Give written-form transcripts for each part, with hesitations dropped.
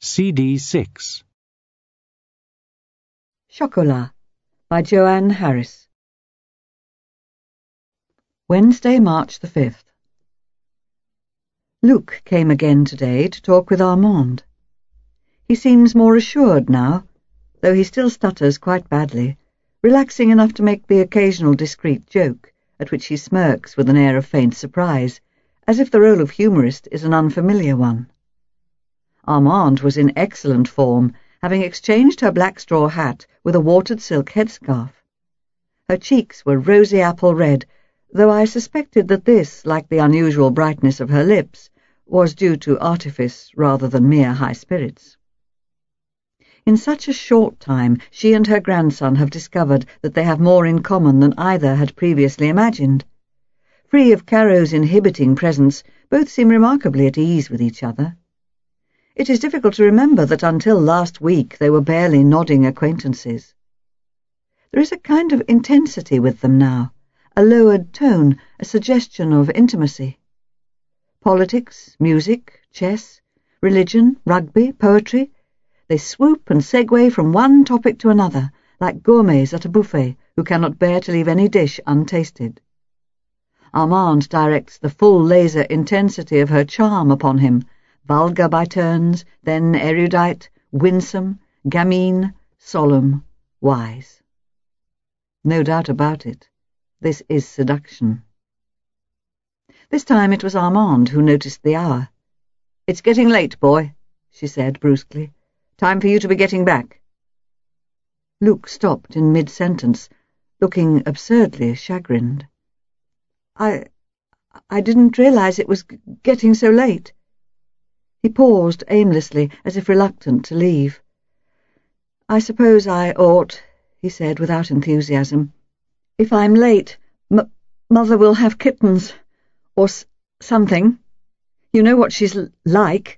CD 6. Chocolat by Joanne Harris. Wednesday, March the 5th. Luc came again today to talk with Armand. He seems more assured now, though he still stutters quite badly, relaxing enough to make the occasional discreet joke, at which he smirks with an air of faint surprise, as if the role of humorist is an unfamiliar one. Armand was in excellent form, having exchanged her black straw hat with a watered silk headscarf. Her cheeks were rosy apple red, though I suspected that this, like the unusual brightness of her lips, was due to artifice rather than mere high spirits. In such a short time, she and her grandson have discovered that they have more in common than either had previously imagined. Free of Caro's inhibiting presence, both seem remarkably at ease with each other. It is difficult to remember that until last week they were barely nodding acquaintances. There is a kind of intensity with them now, a lowered tone, a suggestion of intimacy. Politics, music, chess, religion, rugby, poetry, they swoop and segue from one topic to another, like gourmets at a buffet who cannot bear to leave any dish untasted. Armand directs the full laser intensity of her charm upon him, vulgar by turns, then erudite, winsome, gamine, solemn, wise. No doubt about it, this is seduction. This time it was Armand who noticed the hour. "It's getting late, boy," she said brusquely. "Time for you to be getting back." Luc stopped in mid-sentence, looking absurdly chagrined. I didn't realize it was getting so late." He paused aimlessly, as if reluctant to leave. "I suppose I ought," he said without enthusiasm. "If I'm late, Mother will have kittens, or something. You know what she's like."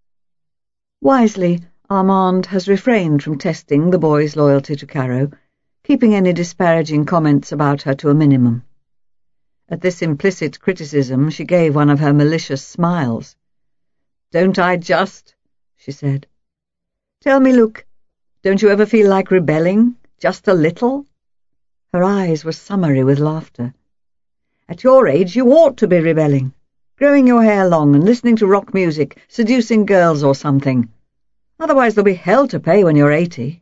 Wisely, Armand has refrained from testing the boy's loyalty to Caro, keeping any disparaging comments about her to a minimum. At this implicit criticism, she gave one of her malicious smiles. "Don't I just?" she said. "Tell me, Luc, don't you ever feel like rebelling, just a little?" Her eyes were summery with laughter. "At your age, you ought to be rebelling, growing your hair long and listening to rock music, seducing girls or something. Otherwise there'll be hell to pay when you're 80.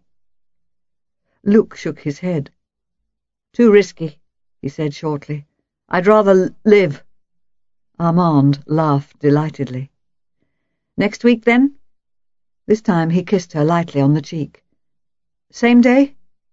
Luc shook his head. "Too risky," he said shortly. "I'd rather live." Armand laughed delightedly. "Next week, then?" This time he kissed her lightly on the cheek. "Same day?"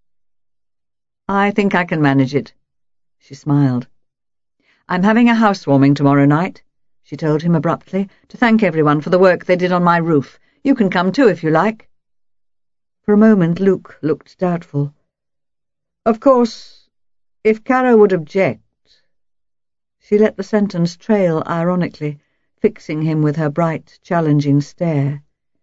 "I think I can manage it." She smiled. "I'm having a housewarming tomorrow night," she told him abruptly, "to thank everyone for the work they did on my roof. You can come too if you like." For a moment Luc looked doubtful. "Of course, if Caro would object—" She let the sentence trail ironically, fixing him with her bright, challenging stare.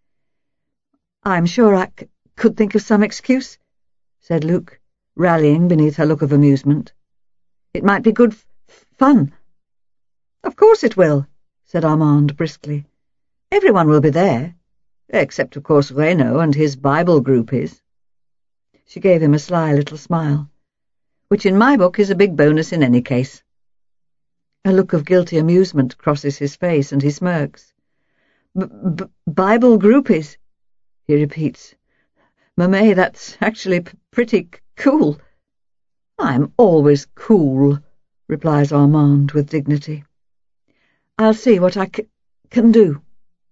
"I'm sure I could think of some excuse," said Luc, rallying beneath her look of amusement. "It might be good fun." "Of course it will," said Armand briskly. "Everyone will be there, except, of course, Reno and his Bible groupies." She gave him a sly little smile. "Which in my book is a big bonus in any case." A look of guilty amusement crosses his face, and he smirks. "Bible groupies," he repeats. "Mamay, that's actually pretty cool." "I'm always cool," replies Armand with dignity. "I'll see what I can do."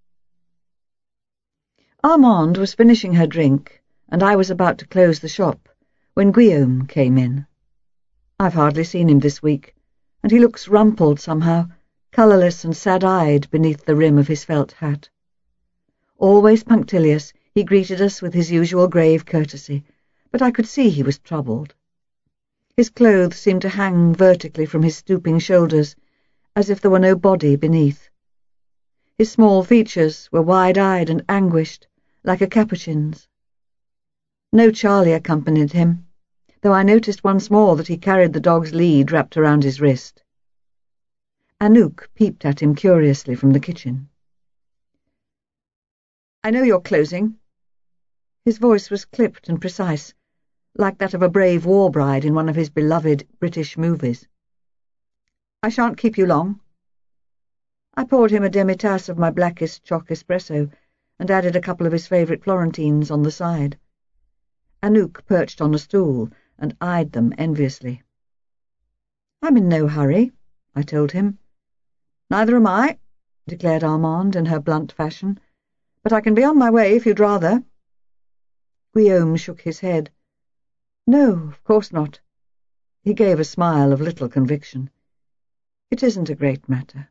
Armand was finishing her drink, and I was about to close the shop, when Guillaume came in. I've hardly seen him this week, and he looks rumpled somehow, colourless and sad-eyed beneath the rim of his felt hat. Always punctilious, he greeted us with his usual grave courtesy, but I could see he was troubled. His clothes seemed to hang vertically from his stooping shoulders, as if there were no body beneath. His small features were wide-eyed and anguished, like a capuchin's. No Charlie accompanied him, though I noticed once more that he carried the dog's lead wrapped around his wrist. Anouk peeped at him curiously from the kitchen. I know you're closing." His voice was clipped and precise, like that of a brave war bride in one of his beloved British movies. "I shan't keep you long." I poured him a demi-tasse of my blackest choc espresso and added a couple of his favourite Florentines on the side. Anouk perched on a stool and eyed them enviously. "I'm in no hurry," I told him. "Neither am I," declared Armand in her blunt fashion, "but I can be on my way if you'd rather." Guillaume shook his head. "No, of course not." He gave a smile of little conviction. "It isn't a great matter."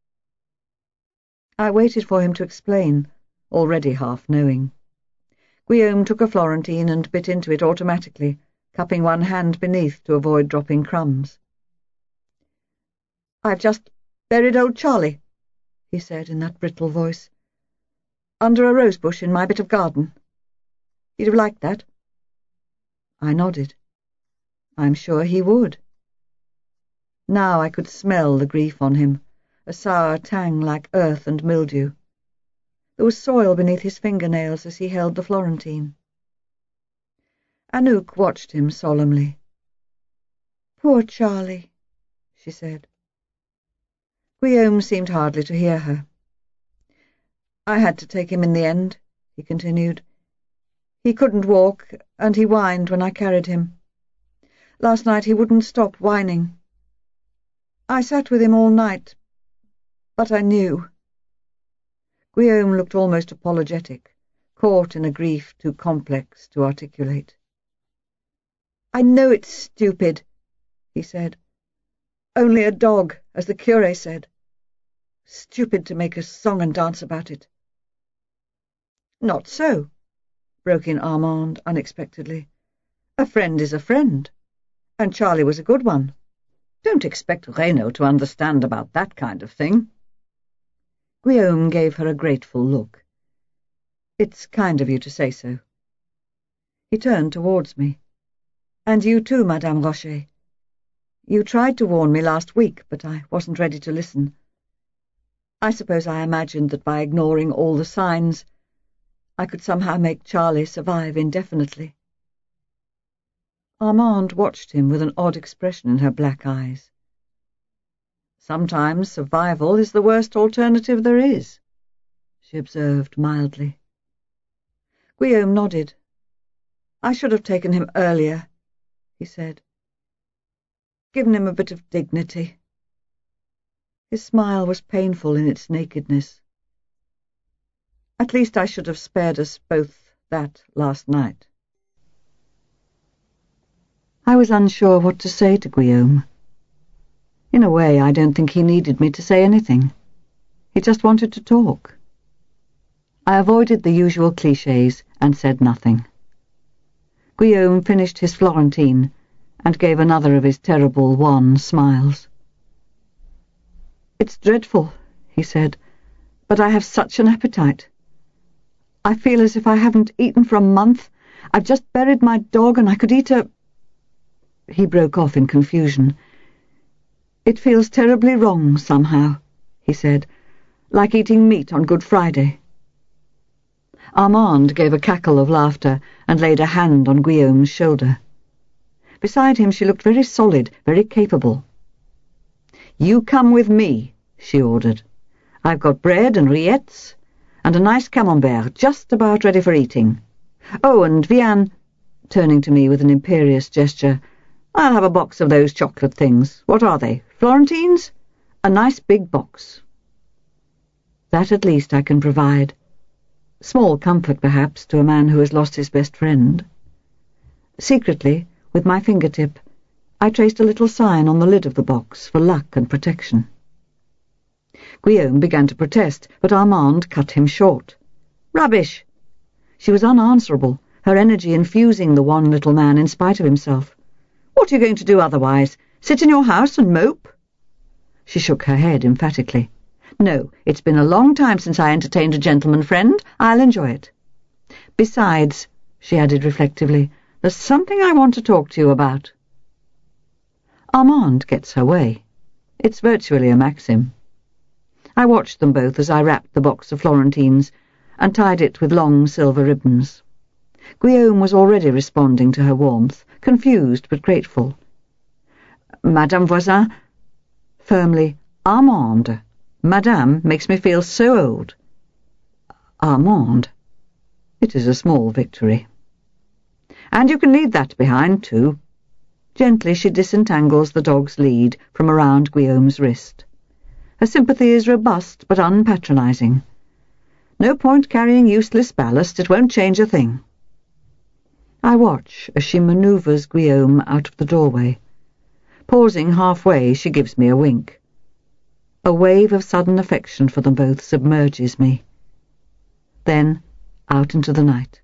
I waited for him to explain, already half knowing. Guillaume took a Florentine and bit into it automatically, cupping one hand beneath to avoid dropping crumbs. "I've just buried old Charlie," he said in that brittle voice, "under a rosebush in my bit of garden. He'd have liked that." I nodded. I'm sure he would. Now I could smell the grief on him, a sour tang like earth and mildew. There was soil beneath his fingernails as he held the Florentine. Anouk watched him solemnly. "Poor Charlie," she said. Guillaume seemed hardly to hear her. "I had to take him in the end," he continued. "He couldn't walk, and he whined when I carried him. Last night he wouldn't stop whining. I sat with him all night, but I knew." Guillaume looked almost apologetic, caught in a grief too complex to articulate. "I know it's stupid," he said. "Only a dog, as the curé said. Stupid to make a song and dance about it." "Not so," broke in Armand unexpectedly. "A friend is a friend, and Charlie was a good one. Don't expect Reno to understand about that kind of thing." Guillaume gave her a grateful look. "It's kind of you to say so." He turned towards me. "And you too, Madame Rocher. You tried to warn me last week, but I wasn't ready to listen. I suppose I imagined that by ignoring all the signs, I could somehow make Charlie survive indefinitely." Armand watched him with an odd expression in her black eyes. "Sometimes survival is the worst alternative there is," she observed mildly. Guillaume nodded. "I should have taken him earlier," he said. "Given him a bit of dignity." His smile was painful in its nakedness. "At least I should have spared us both that last night." I was unsure what to say to Guillaume. In a way, I don't think he needed me to say anything. He just wanted to talk. I avoided the usual clichés and said nothing. Guillaume finished his Florentine and gave another of his terrible wan smiles. "It's dreadful," he said, "but I have such an appetite. I feel as if I haven't eaten for a month. I've just buried my dog and I could eat a—" He broke off in confusion. "It feels terribly wrong somehow," he said, "like eating meat on Good Friday." Armand gave a cackle of laughter and laid a hand on Guillaume's shoulder. Beside him she looked very solid, very capable. "You come with me," she ordered. "I've got bread and rillettes, and a nice camembert just about ready for eating. Oh, and Vianne," turning to me with an imperious gesture, "I'll have a box of those chocolate things. What are they? Florentines? A nice big box." That at least I can provide. Small comfort, perhaps, to a man who has lost his best friend. Secretly, with my fingertip, I traced a little sign on the lid of the box for luck and protection. Guillaume began to protest, but Armand cut him short. "Rubbish!" She was unanswerable, her energy infusing the wan little man in spite of himself. "What are you going to do otherwise? Sit in your house and mope?" She shook her head emphatically. "No, it's been a long time since I entertained a gentleman friend. I'll enjoy it. Besides," she added reflectively, "there's something I want to talk to you about." Armand gets her way. It's virtually a maxim. I watched them both as I wrapped the box of Florentines, and tied it with long silver ribbons. Guillaume was already responding to her warmth, confused but grateful. "Madame Voisin," firmly, "Armande. Madame makes me feel so old." "Armande." It is a small victory. "And you can leave that behind, too." Gently she disentangles the dog's lead from around Guillaume's wrist. Her sympathy is robust but unpatronising. "No point carrying useless ballast, it won't change a thing." I watch as she manoeuvres Guillaume out of the doorway. Pausing halfway, she gives me a wink. A wave of sudden affection for them both submerges me. Then, out into the night.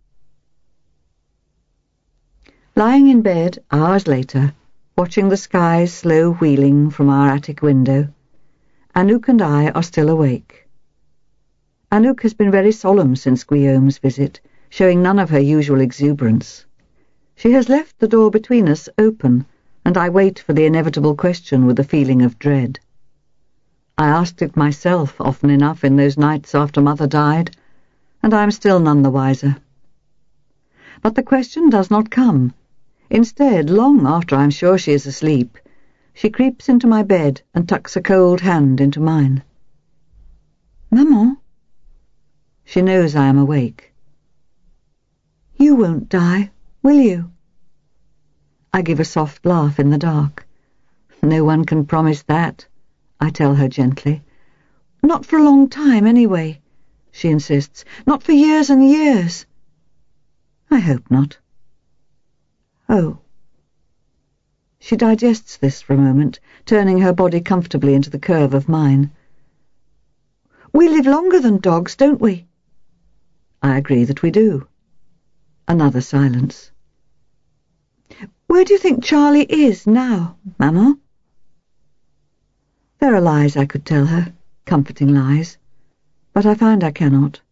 Lying in bed, hours later, watching the skies slow wheeling from our attic window, Anouk and I are still awake. Anouk has been very solemn since Guillaume's visit, showing none of her usual exuberance. She has left the door between us open, and I wait for the inevitable question with a feeling of dread. I asked it myself often enough in those nights after Mother died, and I am still none the wiser. But the question does not come. Instead, long after I am sure she is asleep, she creeps into my bed and tucks a cold hand into mine. "Maman?" She knows I am awake. "You won't die, will you?" I give a soft laugh in the dark. "No one can promise that," I tell her gently. "Not for a long time, anyway," she insists. "Not for years and years." "I hope not." "Oh." She digests this for a moment, turning her body comfortably into the curve of mine. "We live longer than dogs, don't we?" I agree that we do. Another silence. "Where do you think Charlie is now, Maman?" There are lies I could tell her, comforting lies, but I find I cannot.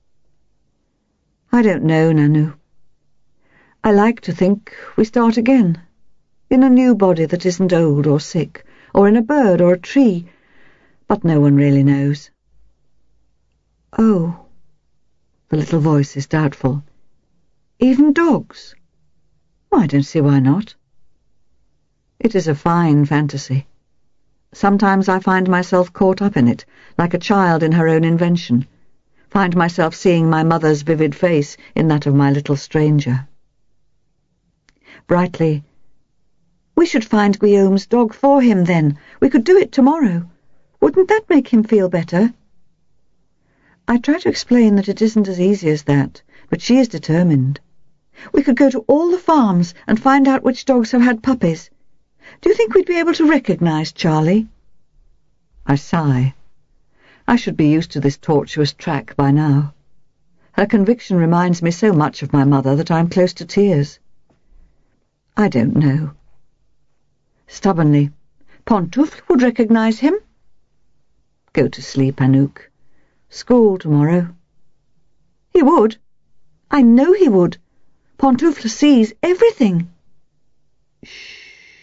"I don't know, Nanu. I like to think we start again, in a new body that isn't old or sick, or in a bird or a tree, but no one really knows." "Oh." The little voice is doubtful. "Even dogs?" "I don't see why not." It is a fine fantasy. Sometimes I find myself caught up in it, like a child in her own invention, find myself seeing my mother's vivid face in that of my little stranger. Brightly, "We should find Guillaume's dog for him, then. We could do it tomorrow. Wouldn't that make him feel better?" I try to explain that it isn't as easy as that, but she is determined. "We could go to all the farms and find out which dogs have had puppies. Do you think we'd be able to recognize Charlie?" I sigh. I should be used to this tortuous track by now. Her conviction reminds me so much of my mother that I am close to tears. "I don't know." Stubbornly, "Pantoufle would recognize him." "Go to sleep, Anouk. School tomorrow." "He would. I know he would. Pantoufle sees everything." "Shh."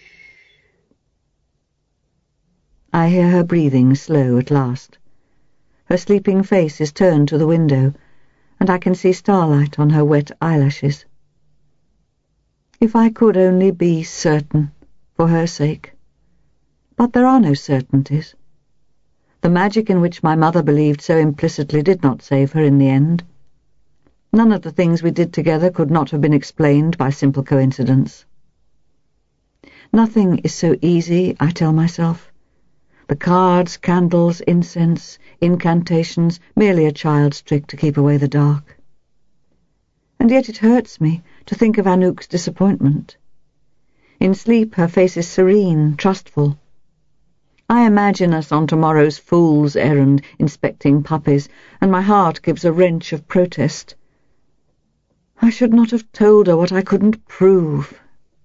I hear her breathing slow at last. Her sleeping face is turned to the window, and I can see starlight on her wet eyelashes. If I could only be certain, for her sake. But there are no certainties. The magic in which my mother believed so implicitly did not save her in the end. None of the things we did together could not have been explained by simple coincidence. Nothing is so easy, I tell myself. The cards, candles, incense, incantations, merely a child's trick to keep away the dark. And yet it hurts me to think of Anouk's disappointment. In sleep her face is serene, trustful. I imagine us on tomorrow's fool's errand, inspecting puppies, and my heart gives a wrench of protest. I should not have told her what I couldn't prove.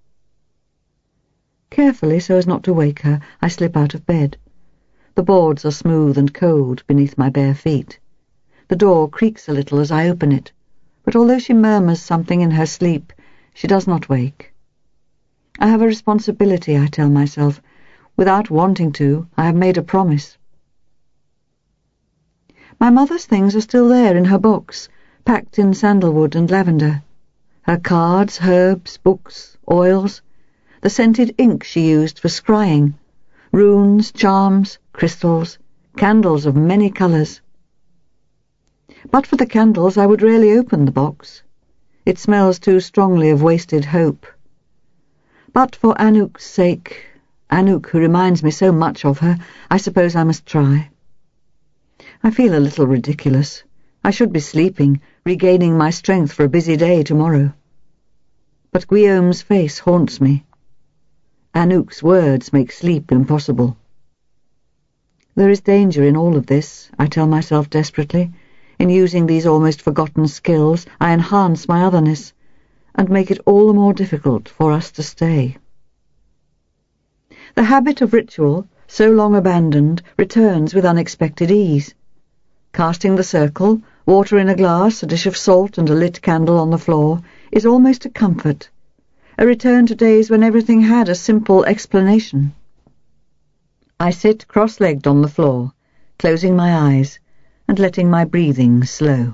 Carefully, so as not to wake her, I slip out of bed. The boards are smooth and cold beneath my bare feet. The door creaks a little as I open it, but although she murmurs something in her sleep, she does not wake. I have a responsibility, I tell myself. Without wanting to, I have made a promise. My mother's things are still there in her box, packed in sandalwood and lavender. Her cards, herbs, books, oils, the scented ink she used for scrying, runes, charms, crystals, candles of many colours. But for the candles, I would rarely open the box. It smells too strongly of wasted hope. But for Anouk's sake, Anouk, who reminds me so much of her, I suppose I must try. I feel a little ridiculous. I should be sleeping, regaining my strength for a busy day tomorrow. But Guillaume's face haunts me. Anouk's words make sleep impossible. There is danger in all of this, I tell myself desperately. In using these almost forgotten skills, I enhance my otherness, and make it all the more difficult for us to stay. The habit of ritual, so long abandoned, returns with unexpected ease. Casting the circle, water in a glass, a dish of salt and a lit candle on the floor, is almost a comfort, a return to days when everything had a simple explanation. I sit cross-legged on the floor, closing my eyes and letting my breathing slow.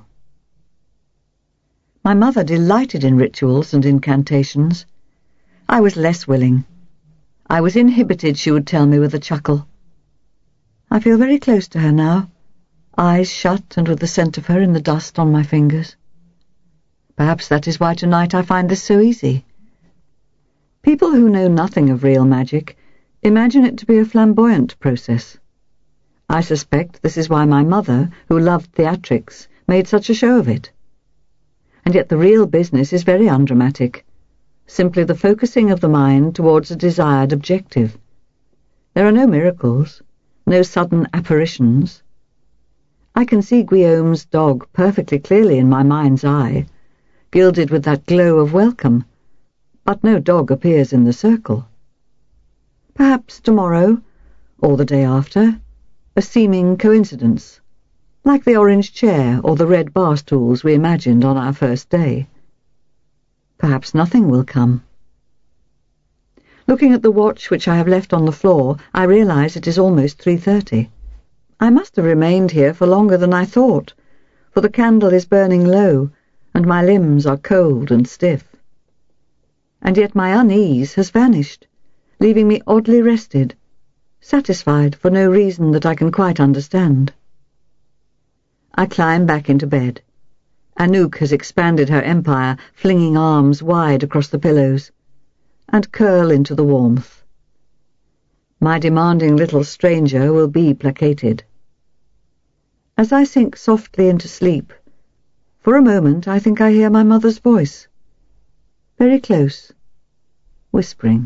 My mother delighted in rituals and incantations. I was less willing. I was inhibited, she would tell me with a chuckle. I feel very close to her now, eyes shut and with the scent of her in the dust on my fingers. Perhaps that is why tonight I find this so easy. People who know nothing of real magic imagine it to be a flamboyant process. I suspect this is why my mother, who loved theatrics, made such a show of it. And yet the real business is very undramatic, simply the focusing of the mind towards a desired objective. There are no miracles, no sudden apparitions. I can see Guillaume's dog perfectly clearly in my mind's eye, gilded with that glow of welcome, but no dog appears in the circle. Perhaps tomorrow, or the day after, a seeming coincidence, like the orange chair or the red bar stools we imagined on our first day. Perhaps nothing will come. Looking at the watch which I have left on the floor, I realize it is almost 3:30. I must have remained here for longer than I thought, for the candle is burning low, and my limbs are cold and stiff. And yet my unease has vanished, leaving me oddly rested, satisfied for no reason that I can quite understand. I climb back into bed. Anouk has expanded her empire, flinging arms wide across the pillows, and curl into the warmth. My demanding little stranger will be placated. As I sink softly into sleep, for a moment I think I hear my mother's voice, very close, whispering.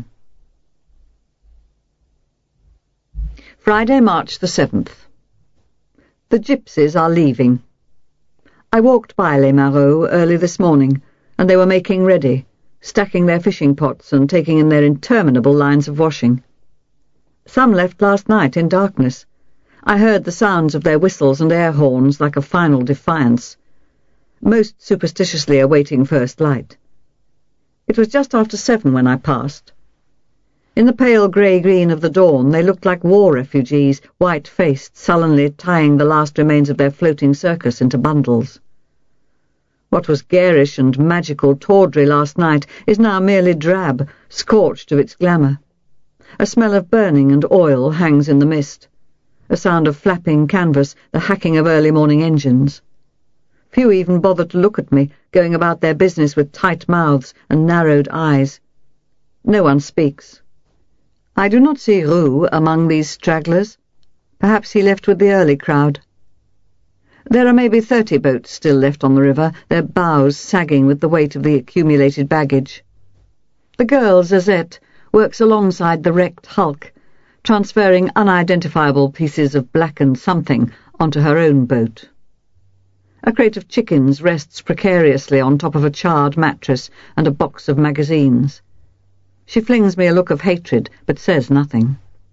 Friday, March the 7th. The gypsies are leaving. I walked by Les Marauds early this morning, and they were making ready, stacking their fishing pots and taking in their interminable lines of washing. Some left last night in darkness. I heard the sounds of their whistles and air horns like a final defiance, most superstitiously awaiting first light. It was just after 7 when I passed. In the pale grey-green of the dawn they looked like war refugees, white-faced, sullenly tying the last remains of their floating circus into bundles. What was garish and magical tawdry last night is now merely drab, scorched of its glamour. A smell of burning and oil hangs in the mist. A sound of flapping canvas, the hacking of early morning engines. Few even bother to look at me, going about their business with tight mouths and narrowed eyes. No one speaks. I do not see Roux among these stragglers. Perhaps he left with the early crowd. There are maybe 30 boats still left on the river, their bows sagging with the weight of the accumulated baggage. The girl, Zazette, works alongside the wrecked hulk, transferring unidentifiable pieces of blackened something onto her own boat. A crate of chickens rests precariously on top of a charred mattress and a box of magazines. She flings me a look of hatred, but says nothing.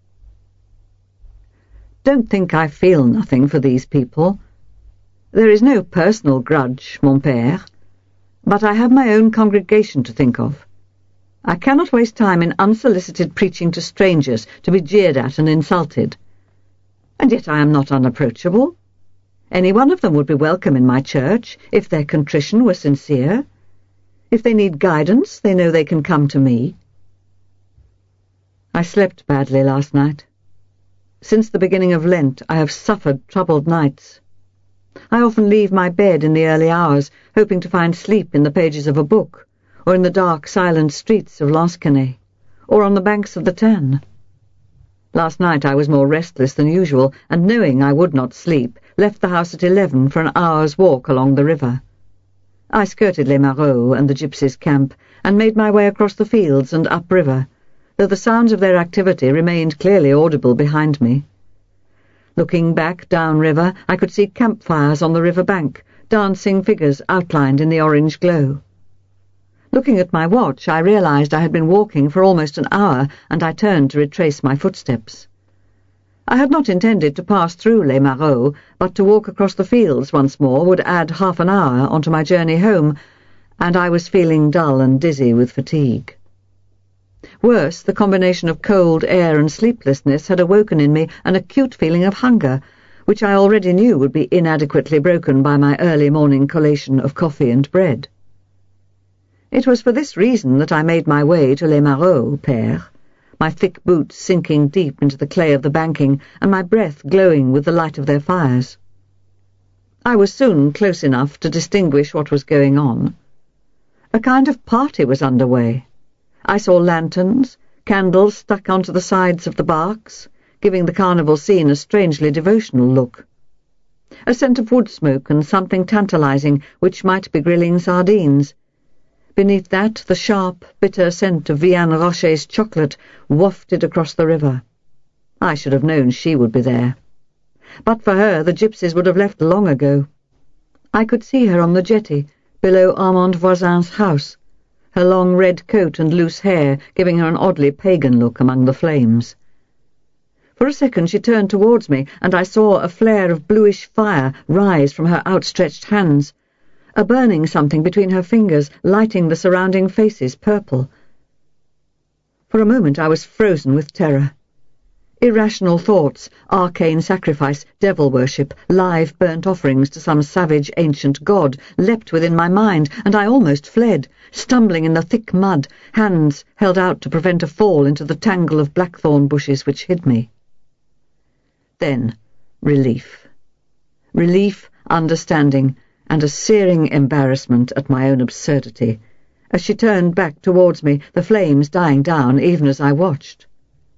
Don't think I feel nothing for these people. There is no personal grudge, mon père, but I have my own congregation to think of. I cannot waste time in unsolicited preaching to strangers to be jeered at and insulted. And yet I am not unapproachable. Any one of them would be welcome in my church, if their contrition were sincere. If they need guidance, they know they can come to me. I slept badly last night. Since the beginning of Lent, I have suffered troubled nights. I often leave my bed in the early hours, hoping to find sleep in the pages of a book, or in the dark, silent streets of Lansquenet, or on the banks of the Tarn. Last night I was more restless than usual, and knowing I would not sleep, left the house at 11 for an hour's walk along the river. I skirted Les Marauds and the gypsies' camp, and made my way across the fields and upriver, though the sounds of their activity remained clearly audible behind me. Looking back downriver, I could see campfires on the river bank, dancing figures outlined in the orange glow. Looking at my watch, I realized I had been walking for almost an hour, and I turned to retrace my footsteps. I had not intended to pass through Les Marauds, but to walk across the fields once more would add half an hour onto my journey home, and I was feeling dull and dizzy with fatigue. Worse, the combination of cold air and sleeplessness had awoken in me an acute feeling of hunger, which I already knew would be inadequately broken by my early morning collation of coffee and bread. It was for this reason that I made my way to Les Marauds, Père, my thick boots sinking deep into the clay of the banking, and my breath glowing with the light of their fires. I was soon close enough to distinguish what was going on. A kind of party was under way. I saw lanterns, candles stuck onto the sides of the barks, giving the carnival scene a strangely devotional look. A scent of wood smoke and something tantalizing, which might be grilling sardines. Beneath that, the sharp, bitter scent of Vianne Rocher's chocolate wafted across the river. I should have known she would be there. But for her, the gypsies would have left long ago. I could see her on the jetty, below Armand Voisin's house, her long red coat and loose hair giving her an oddly pagan look among the flames. For a second she turned towards me, and I saw a flare of bluish fire rise from her outstretched hands, a burning something between her fingers, lighting the surrounding faces purple. For a moment I was frozen with terror. Irrational thoughts, arcane sacrifice, devil worship, live burnt offerings to some savage ancient god leapt within my mind, and I almost fled, stumbling in the thick mud, hands held out to prevent a fall into the tangle of blackthorn bushes which hid me. Then, relief. Relief, understanding, and a searing embarrassment at my own absurdity, as she turned back towards me, the flames dying down even as I watched.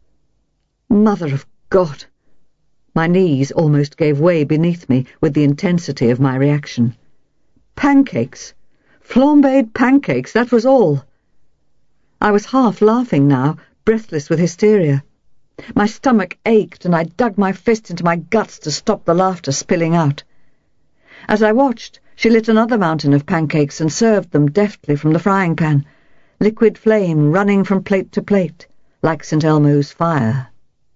Mother of God! My knees almost gave way beneath me with the intensity of my reaction. Pancakes! Flambéed pancakes, that was all. I was half laughing now, breathless with hysteria. My stomach ached, and I dug my fist into my guts to stop the laughter spilling out. As I watched, she lit another mountain of pancakes and served them deftly from the frying pan, liquid flame running from plate to plate, like St. Elmo's fire.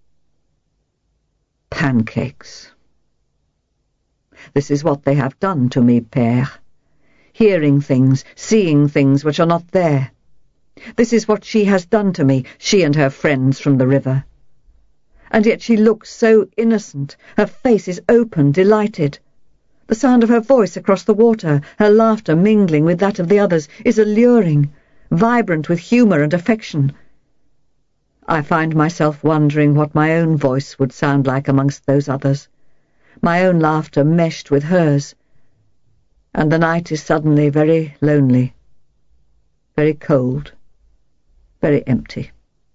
Pancakes. This is what they have done to me, Père. Hearing things, seeing things which are not there. This is what she has done to me, she and her friends from the river. And yet she looks so innocent, her face is open, delighted. The sound of her voice across the water, her laughter mingling with that of the others, is alluring, vibrant with humour and affection. I find myself wondering what my own voice would sound like amongst those others, my own laughter meshed with hers, and the night is suddenly very lonely, very cold, very empty.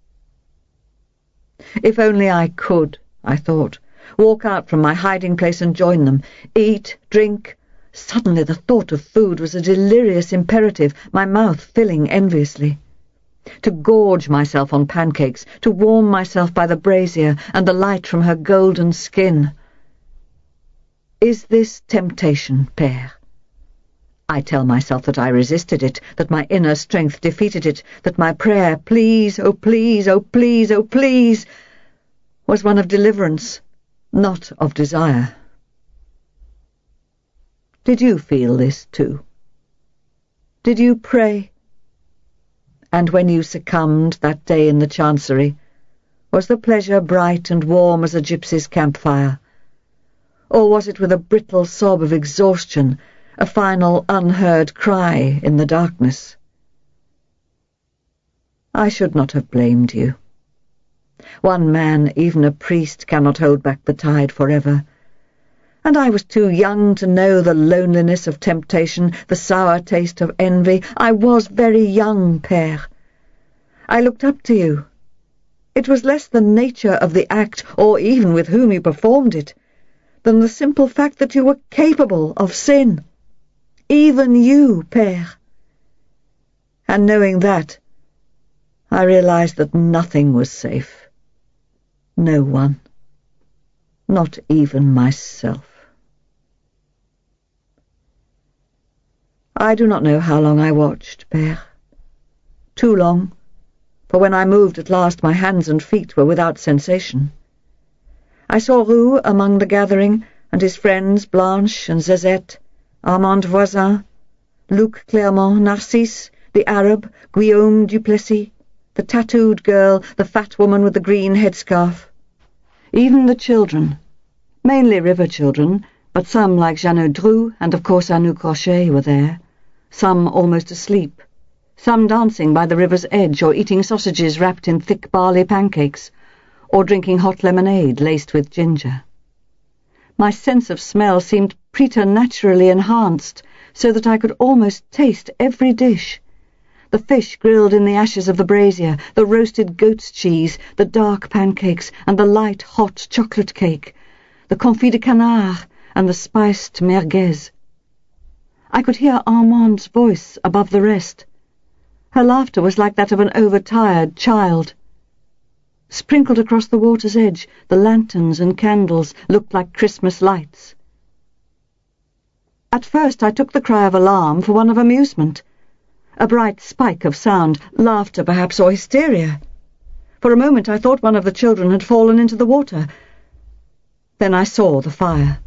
If only I could, I thought, walk out from my hiding place and join them, eat, drink. Suddenly the thought of food was a delirious imperative, my mouth filling enviously. To gorge myself on pancakes, to warm myself by the brazier and the light from her golden skin. Is this temptation, Père? I tell myself that I resisted it, that my inner strength defeated it, that my prayer, please, oh please, oh please, oh please, was one of deliverance, not of desire. Did you feel this too? Did you pray? And when you succumbed that day in the Chancery, was the pleasure bright and warm as a gypsy's campfire? Or was it with a brittle sob of exhaustion, a final unheard cry in the darkness? I should not have blamed you. One man, even a priest, cannot hold back the tide forever. And I was too young to know the loneliness of temptation, the sour taste of envy. I was very young, Père. I looked up to you. It was less the nature of the act, or even with whom you performed it, than the simple fact that you were capable of sin. Even you, Père. And knowing that, I realized that nothing was safe. No one. Not even myself. I do not know how long I watched, Père. Too long, for when I moved at last my hands and feet were without sensation. I saw Roux among the gathering, and his friends Blanche and Zezette, Armand Voisin, Luc Clermont, Narcisse, the Arab, Guillaume Duplessis, the tattooed girl, the fat woman with the green headscarf. Even the children, mainly river children, but some like Jeannot Drou and of course Anouk Rocher were there, some almost asleep, some dancing by the river's edge or eating sausages wrapped in thick barley pancakes, or drinking hot lemonade laced with ginger. My sense of smell seemed preternaturally enhanced, so that I could almost taste every dish. The fish grilled in the ashes of the brazier, the roasted goat's cheese, the dark pancakes, and the light, hot chocolate cake, the confit de canard, and the spiced merguez. I could hear Armand's voice above the rest. Her laughter was like that of an overtired child. Sprinkled across the water's edge, the lanterns and candles looked like Christmas lights. At first I took the cry of alarm for one of amusement. A bright spike of sound, laughter perhaps, or hysteria. For a moment I thought one of the children had fallen into the water. Then I saw the fire.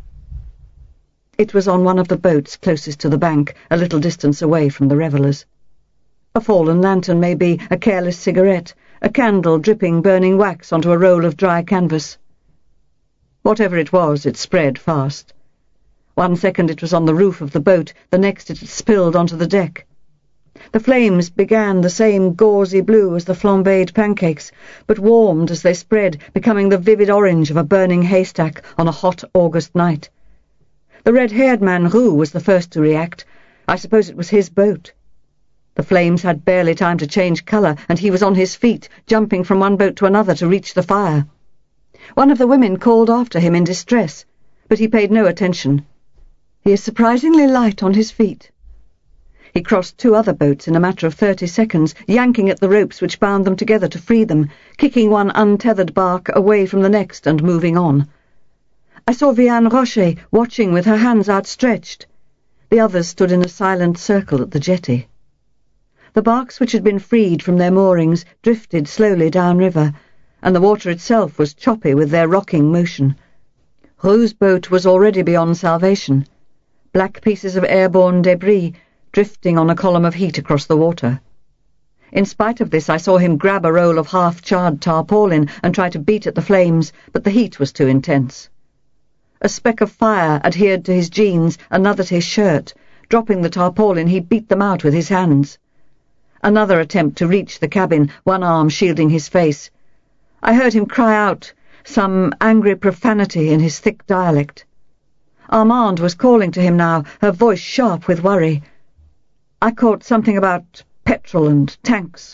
It was on one of the boats closest to the bank, a little distance away from the revellers. A fallen lantern may be, a careless cigarette, a candle dripping burning wax onto a roll of dry canvas. Whatever it was, it spread fast. 1 second it was on the roof of the boat, the next it had spilled onto the deck. The flames began the same gauzy blue as the flambéed pancakes, but warmed as they spread, becoming the vivid orange of a burning haystack on a hot August night. The red-haired man, Roux, was the first to react. I suppose it was his boat. The flames had barely time to change colour, and he was on his feet, jumping from one boat to another to reach the fire. One of the women called after him in distress, but he paid no attention. He is surprisingly light on his feet. He crossed 2 other boats in a matter of 30 seconds, yanking at the ropes which bound them together to free them, kicking one untethered bark away from the next and moving on. I saw Vianne Rocher watching with her hands outstretched. The others stood in a silent circle at the jetty. The barks which had been freed from their moorings drifted slowly downriver, and the water itself was choppy with their rocking motion. Roux's boat was already beyond salvation, black pieces of airborne debris drifting on a column of heat across the water. In spite of this, I saw him grab a roll of half-charred tarpaulin and try to beat at the flames, but the heat was too intense. A speck of fire adhered to his jeans, another to his shirt. Dropping the tarpaulin, he beat them out with his hands. Another attempt to reach the cabin, one arm shielding his face. I heard him cry out, some angry profanity in his thick dialect. Armand was calling to him now, her voice sharp with worry. I caught something about petrol and tanks.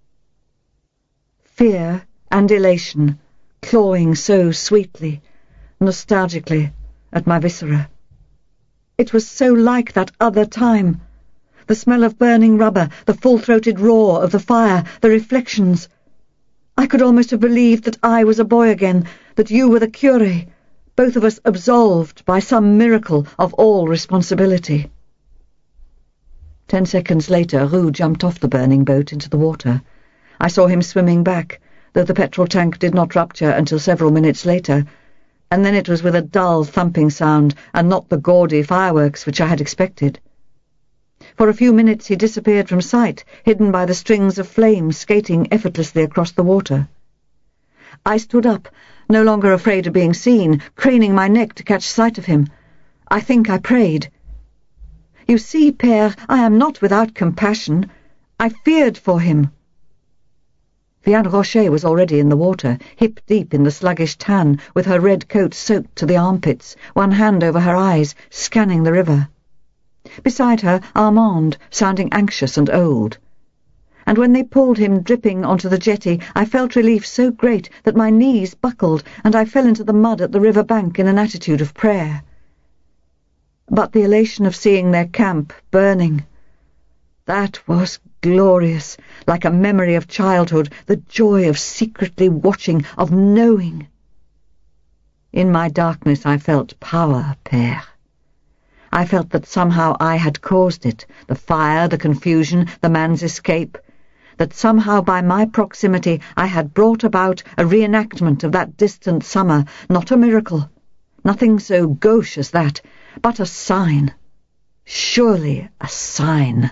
Fear and elation, clawing so sweetly, nostalgically, at my viscera. It was so like that other time. The smell of burning rubber, the full-throated roar of the fire, the reflections. I could almost have believed that I was a boy again, that you were the curé, both of us absolved by some miracle of all responsibility. 10 seconds later, Roux jumped off the burning boat into the water. I saw him swimming back, though the petrol tank did not rupture until several minutes later, and then it was with a dull thumping sound, and not the gaudy fireworks which I had expected. For a few minutes he disappeared from sight, hidden by the strings of flame skating effortlessly across the water. I stood up, no longer afraid of being seen, craning my neck to catch sight of him. I think I prayed. "You see, Père, I am not without compassion. I feared for him." Vianne Rocher was already in the water, hip-deep in the sluggish tan, with her red coat soaked to the armpits, one hand over her eyes, scanning the river. Beside her, Armand, sounding anxious and old. And when they pulled him dripping onto the jetty, I felt relief so great that my knees buckled, and I fell into the mud at the river bank in an attitude of prayer. But the elation of seeing their camp burning, that was glorious, like a memory of childhood, the joy of secretly watching, of knowing. In my darkness I felt power, Père. I felt that somehow I had caused it, the fire, the confusion, the man's escape, that somehow by my proximity I had brought about a reenactment of that distant summer, not a miracle, nothing so gauche as that, but a sign, surely a sign.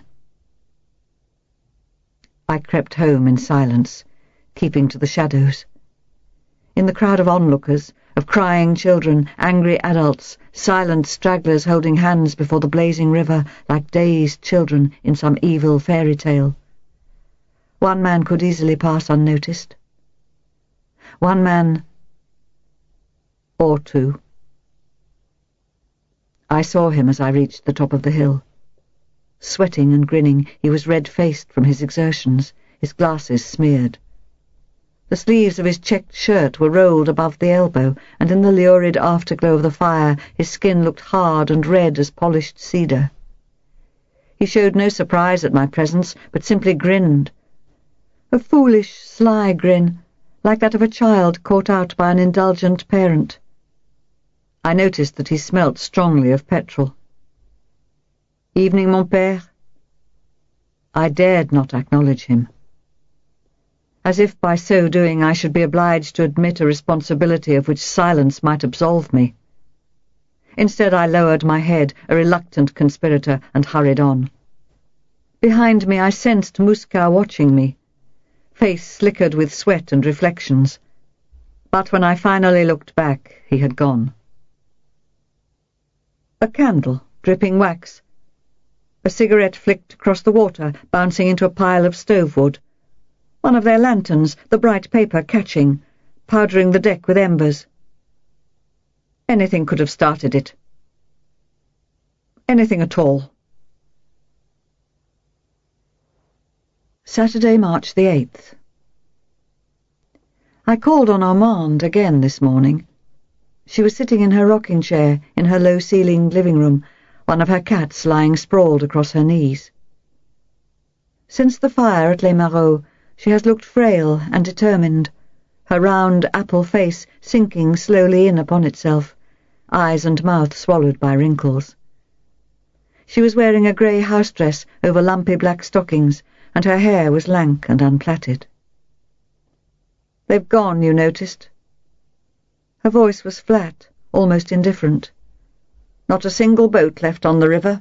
I crept home in silence, keeping to the shadows. In the crowd of onlookers, of crying children, angry adults, silent stragglers holding hands before the blazing river like dazed children in some evil fairy tale, one man could easily pass unnoticed. One man, or two. I saw him as I reached the top of the hill. Sweating and grinning, he was red-faced from his exertions, his glasses smeared. The sleeves of his checked shirt were rolled above the elbow, and in the lurid afterglow of the fire his skin looked hard and red as polished cedar. He showed no surprise at my presence, but simply grinned. A foolish, sly grin, like that of a child caught out by an indulgent parent. I noticed that he smelt strongly of petrol. "Evening, mon père." I dared not acknowledge him. As if by so doing I should be obliged to admit a responsibility of which silence might absolve me. Instead I lowered my head, a reluctant conspirator, and hurried on. Behind me I sensed Muscat watching me, face slickered with sweat and reflections. But when I finally looked back, he had gone. A candle, dripping wax. A cigarette flicked across the water, bouncing into a pile of stove wood. One of their lanterns, the bright paper catching, powdering the deck with embers. Anything could have started it. Anything at all. Saturday, March the 8th. I called on Armand again this morning. She was sitting in her rocking chair in her low-ceilinged living room, one of her cats lying sprawled across her knees. Since the fire at Les Marauds, she has looked frail and determined, her round apple face sinking slowly in upon itself, eyes and mouth swallowed by wrinkles. She was wearing a grey house-dress over lumpy black stockings, and her hair was lank and unplaited. "They've gone, you noticed?" Her voice was flat, almost indifferent. "Not a single boat left on the river."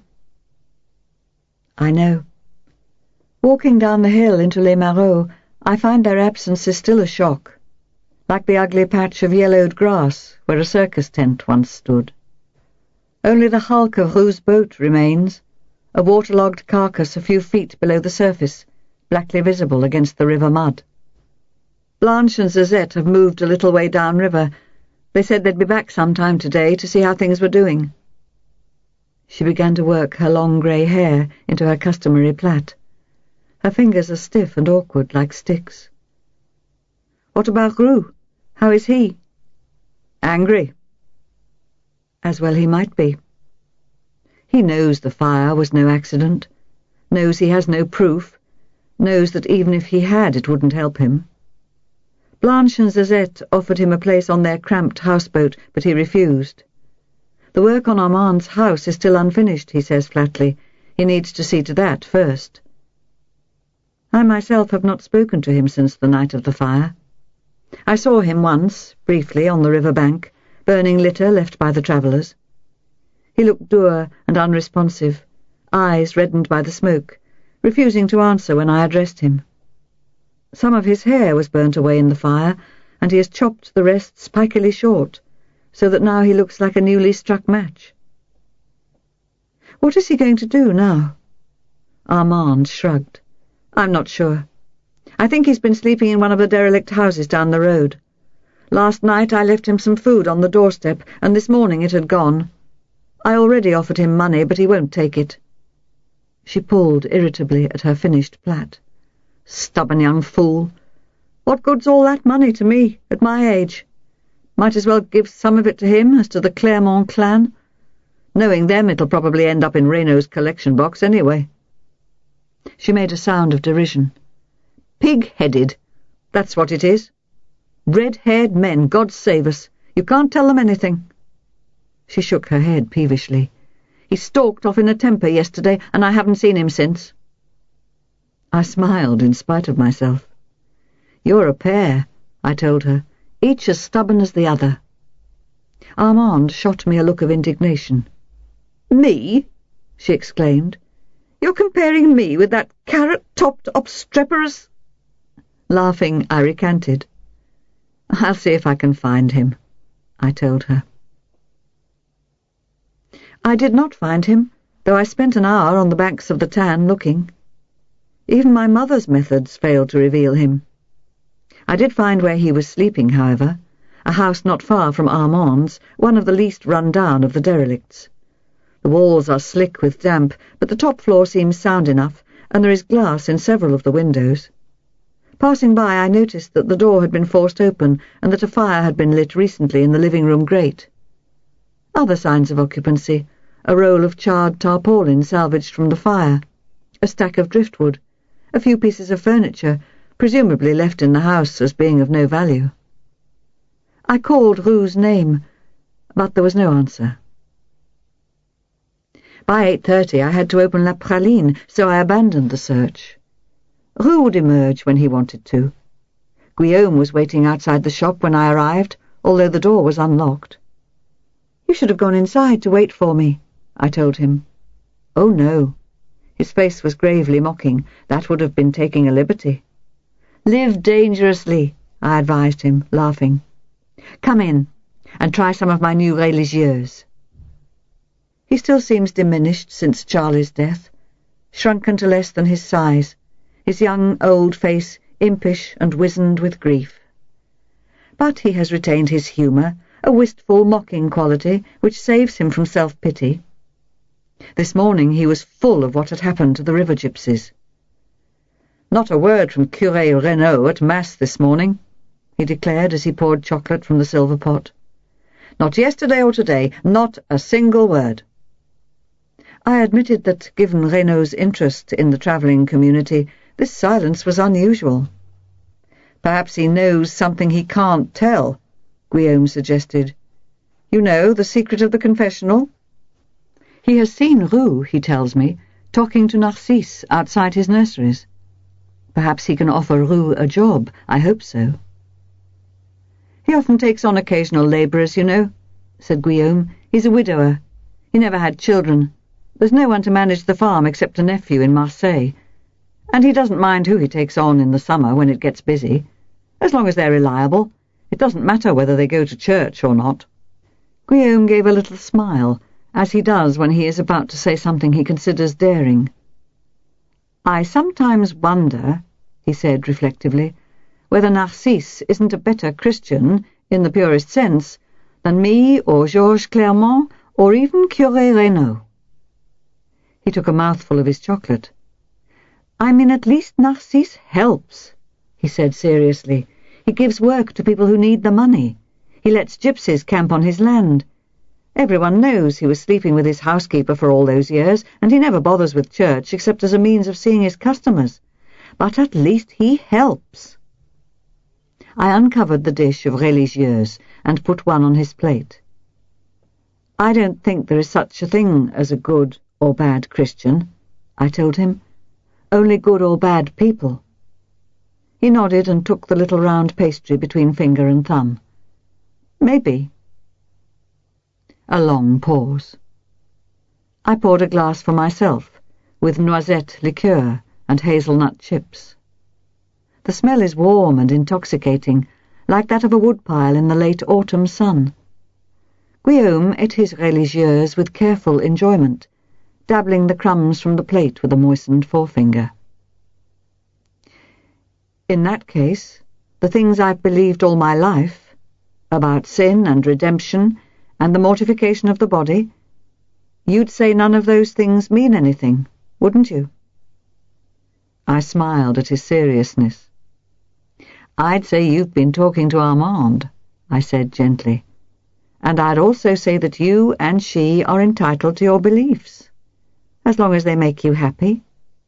"I know. Walking down the hill into Les Marauds, I find their absence is still a shock, like the ugly patch of yellowed grass where a circus tent once stood. Only the hulk of Roux's boat remains, a waterlogged carcass a few feet below the surface, blackly visible against the river mud. Blanche and Zezette have moved a little way downriver. They said they'd be back sometime today to see how things were doing." She began to work her long grey hair into her customary plait. Her fingers are stiff and awkward like sticks. "What about Roux? How is he?" "Angry." As well he might be. He knows the fire was no accident, knows he has no proof, knows that even if he had it wouldn't help him. Blanche and Zezette offered him a place on their cramped houseboat, but he refused. The work on Armand's house is still unfinished, he says flatly. He needs to see to that first. I myself have not spoken to him since the night of the fire. I saw him once, briefly, on the river bank, burning litter left by the travellers. He looked dour and unresponsive, eyes reddened by the smoke, refusing to answer when I addressed him. Some of his hair was burnt away in the fire, and he has chopped the rest spikily short, so that now he looks like a newly struck match. What is he going to do now? Armand shrugged. I'm not sure. I think he's been sleeping in one of the derelict houses down the road. Last night I left him some food on the doorstep, and this morning it had gone. I already offered him money, but he won't take it. She pulled irritably at her finished plait. Stubborn young fool. What good's all that money to me, at my age? Might as well give some of it to him as to the Clermont clan. Knowing them, it'll probably end up in Reynaud's collection box anyway. She made a sound of derision. Pig-headed, that's what it is. Red-haired men, God save us. You can't tell them anything. She shook her head peevishly. He stalked off in a temper yesterday, and I haven't seen him since. I smiled in spite of myself. You're a pair, I told her, each as stubborn as the other. Armand shot me a look of indignation. Me? She exclaimed. You're comparing me with that carrot-topped obstreperous... Laughing, I recanted. I'll see if I can find him, I told her. I did not find him, though I spent an hour on the banks of the Tann looking. Even my mother's methods failed to reveal him. I did find where he was sleeping, however, a house not far from Armand's, one of the least run down of the derelicts. The walls are slick with damp, but the top floor seems sound enough, and there is glass in several of the windows. Passing by, I noticed that the door had been forced open and that a fire had been lit recently in the living-room grate. Other signs of occupancy, a roll of charred tarpaulin salvaged from the fire, a stack of driftwood, a few pieces of furniture, presumably left in the house as being of no value. I called Roux's name, but there was no answer. By 8:30 I had to open La Praline, so I abandoned the search. Roux would emerge when he wanted to. Guillaume was waiting outside the shop when I arrived, although the door was unlocked. You should have gone inside to wait for me, I told him. Oh, no. His face was gravely mocking. That would have been taking a liberty. Live dangerously, I advised him, laughing. Come in, and try some of my new religieuses. He still seems diminished since Charlie's death, shrunken to less than his size, his young, old face impish and wizened with grief. But he has retained his humour, a wistful, mocking quality which saves him from self-pity. This morning he was full of what had happened to the river gypsies. Not a word from Curé Reynaud at Mass this morning, he declared as he poured chocolate from the silver pot. Not yesterday or today, not a single word. I admitted that, given Reynaud's interest in the travelling community, this silence was unusual. Perhaps he knows something he can't tell, Guillaume suggested. You know, the secret of the confessional? He has seen Roux, he tells me, talking to Narcisse outside his nurseries. Perhaps he can offer Roux a job. I hope so. He often takes on occasional labourers, you know, said Guillaume. He's a widower. He never had children. There's no one to manage the farm except a nephew in Marseille. And he doesn't mind who he takes on in the summer when it gets busy. As long as they're reliable, it doesn't matter whether they go to church or not. Guillaume gave a little smile, as he does when he is about to say something he considers daring. I sometimes wonder, he said reflectively, whether Narcisse isn't a better Christian, in the purest sense, than me or Georges Clermont or even Curé Reynaud. He took a mouthful of his chocolate. I mean, at least Narcisse helps, he said seriously. He gives work to people who need the money. He lets gypsies camp on his land. Everyone knows he was sleeping with his housekeeper for all those years, and he never bothers with church except as a means of seeing his customers. But at least he helps. I uncovered the dish of religieuses and put one on his plate. I don't think there is such a thing as a good or bad Christian, I told him. Only good or bad people. He nodded and took the little round pastry between finger and thumb. Maybe. A long pause. I poured a glass for myself, with noisette liqueur and hazelnut chips. The smell is warm and intoxicating, like that of a woodpile in the late autumn sun. Guillaume ate his religieuse with careful enjoyment, dabbling the crumbs from the plate with a moistened forefinger. In that case, the things I've believed all my life, about sin and redemption and the mortification of the body, you'd say none of those things mean anything, wouldn't you? I smiled at his seriousness. I'd say you've been talking to Armand, I said gently. And I'd also say that you and she are entitled to your beliefs, as long as they make you happy.